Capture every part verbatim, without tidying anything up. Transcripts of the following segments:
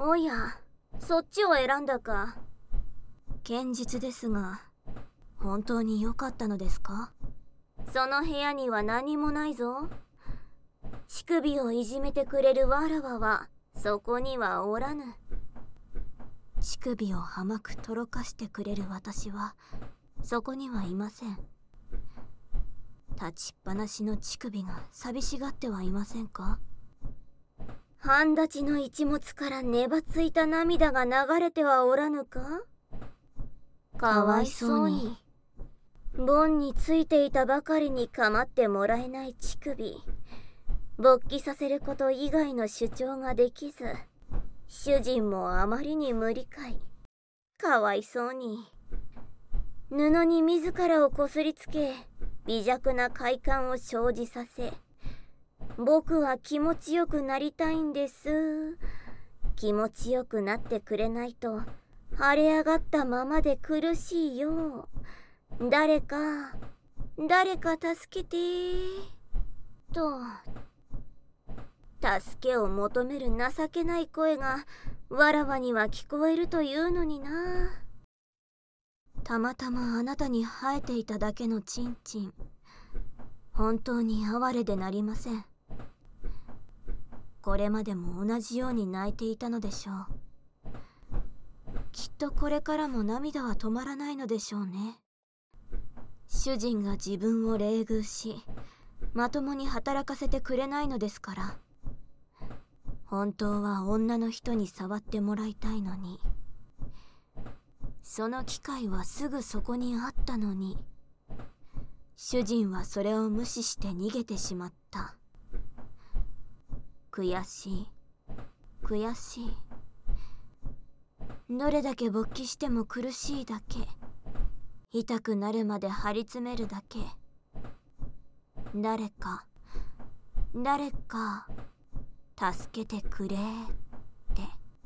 おや、そっちを選んだか。堅実ですが、本当に良かったのですか？その部屋には何もないぞ。乳首をいじめてくれるわらわはそこにはおらぬ。乳首を甘くとろかしてくれる私はそこにはいません。立ちっぱなしの乳首が寂しがってはいませんか？半立ちの一物から粘ついた涙が流れてはおらぬか？かわいそうに。ボンについていたばかりに構ってもらえない乳首。勃起させること以外の主張ができず、主人もあまりに無理解。かわいそうに。布に自らをこすりつけ、微弱な快感を生じさせ、僕は気持ちよくなりたいんです。気持ちよくなってくれないと腫れ上がったままで苦しいよ。誰か誰か助けてと。助けを求める情けない声がわらわには聞こえるというのにな。たまたまあなたに生えていただけのチンチン、本当に哀れでなりません。これまでも同じように泣いていたのでしょう。きっとこれからも涙は止まらないのでしょうね。主人が自分を冷遇し、まともに働かせてくれないのですから。本当は女の人に触ってもらいたいのに、その機会はすぐそこにあったのに、主人はそれを無視して逃げてしまった。悔しい、悔しい。どれだけ勃起しても苦しいだけ、痛くなるまで張り詰めるだけ。誰か、誰か、助けてくれって。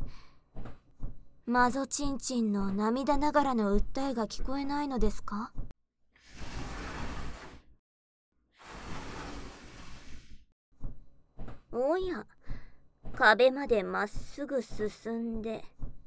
マゾチンチンの涙ながらの訴えが聞こえないのですか？おや、壁までまっすぐ進んで。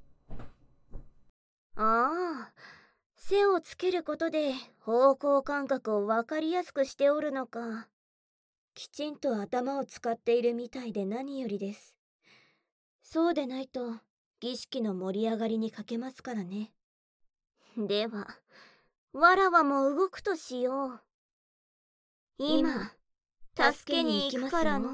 ああ、背をつけることで方向感覚を分かりやすくしておるのか。きちんと頭を使っているみたいで何よりです。そうでないと儀式の盛り上がりに欠けますからね。では、わらわも動くとしよう。今、助けに行くからの。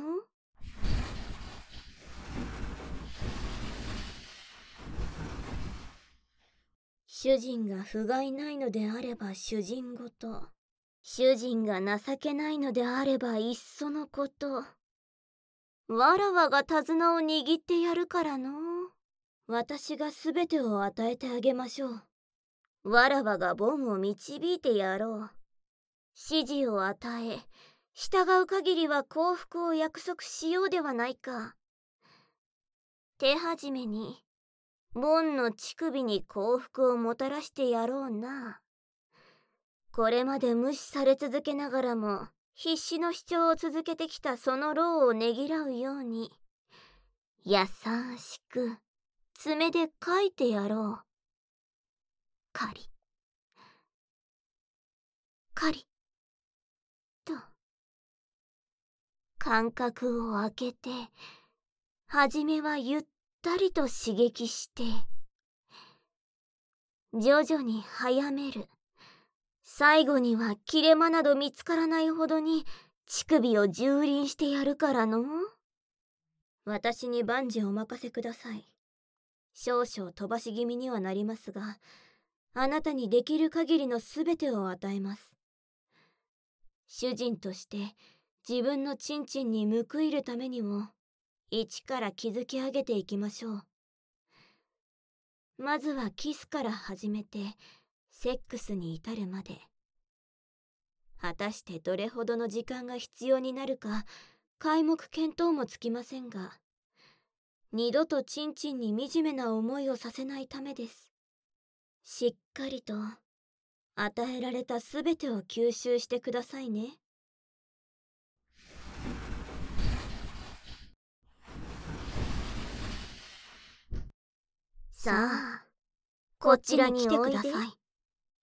主人が不甲斐ないのであれば主人ごと。主人が情けないのであればいっそのこと。わらわが手綱を握ってやるからの。私がすべてを与えてあげましょう。わらわがボンを導いてやろう。指示を与え、従う限りは幸福を約束しようではないか。手始めに、ボンの乳首に幸福をもたらしてやろうな。これまで無視され続けながらも、必死の主張を続けてきたその労をねぎらうように、優しく、爪で書いてやろう。カリ。カリ。と。間隔を空けて、はじめはゆったりと刺激して、徐々に早める。最後には切れ間など見つからないほどに乳首を蹂躙してやるからの。私に万事お任せください。少々飛ばし気味にはなりますが、あなたにできる限りのすべてを与えます。主人として自分のチンチンに報いるためにも、一から築き上げていきましょう。まずはキスから始めて、セックスに至るまで。果たしてどれほどの時間が必要になるか、皆目見当もつきませんが、二度とチンチンに惨めな思いをさせないためです。しっかりと、与えられたすべてを吸収してくださいね。 さあ、こちらに来てください。